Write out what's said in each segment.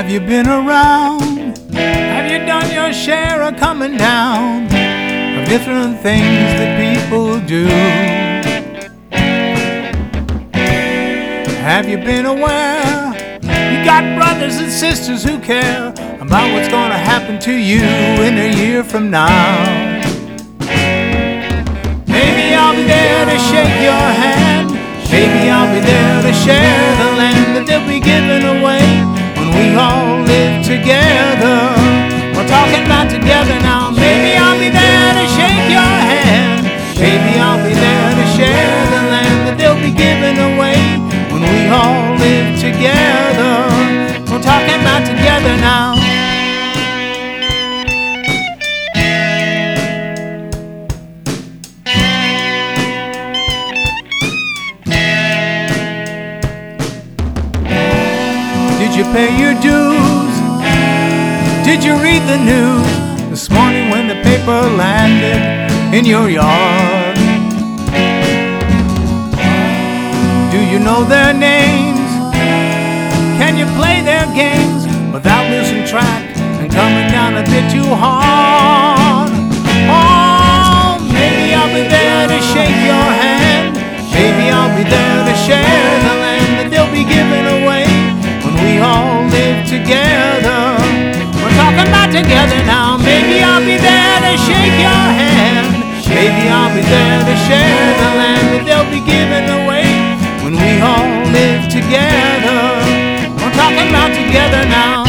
Have you been around? Have you done your share of coming down of different things that people do? Have you been aware you got brothers and sisters who care about what's gonna happen to you in a year from now? Maybe I'll be there to shake your hand. Maybe I'll be there to share the land that they'll be giving away when we all live together. We're talking about together now. Maybe I'll be there to shake your hand. Maybe I'll be there to share the land that they'll be giving away when we all live together. We're talking about together now. Did you pay your dues? Did you read the news this morning when the paper landed in your yard? Do you know their names? Can you play their games without losing track and coming down a bit too hard? Oh, maybe I'll be there to shake your hand. Maybe I'll be there to share the land that they'll be giving away when we all live together. We're talking about together now. Maybe I'll be there to shake your hand. Maybe I'll be there to share the land that they'll be giving away when we all live together. We're talking about together now.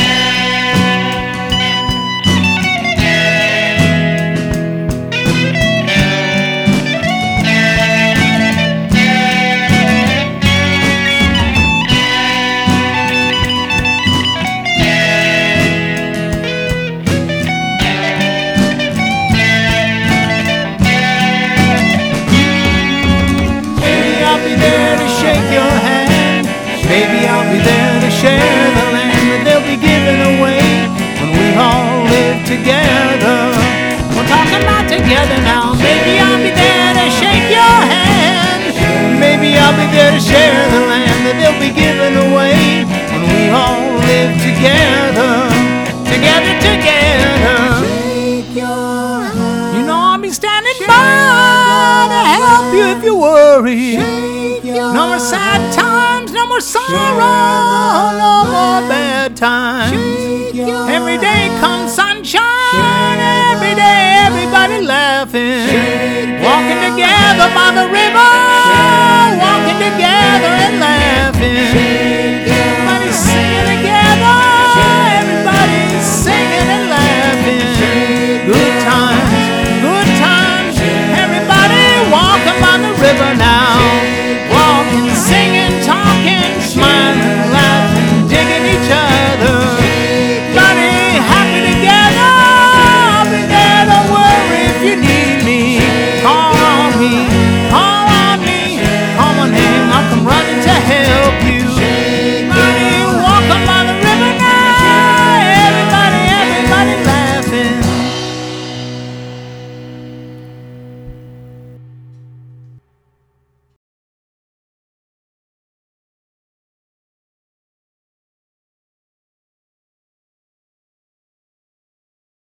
Maybe I'll be there to share the land that they'll be giving away when we all live together. We're talking about together now. Maybe I'll be there to shake your hand. Maybe I'll be there to share the land that they'll be giving away when we all live together. Together, together. Shake your hand. You know I'll be standing by to help you if you worry. No more sad times, no more sorrow, no more bad times. Every day comes sunshine, every day everybody laughing, walking together by the river.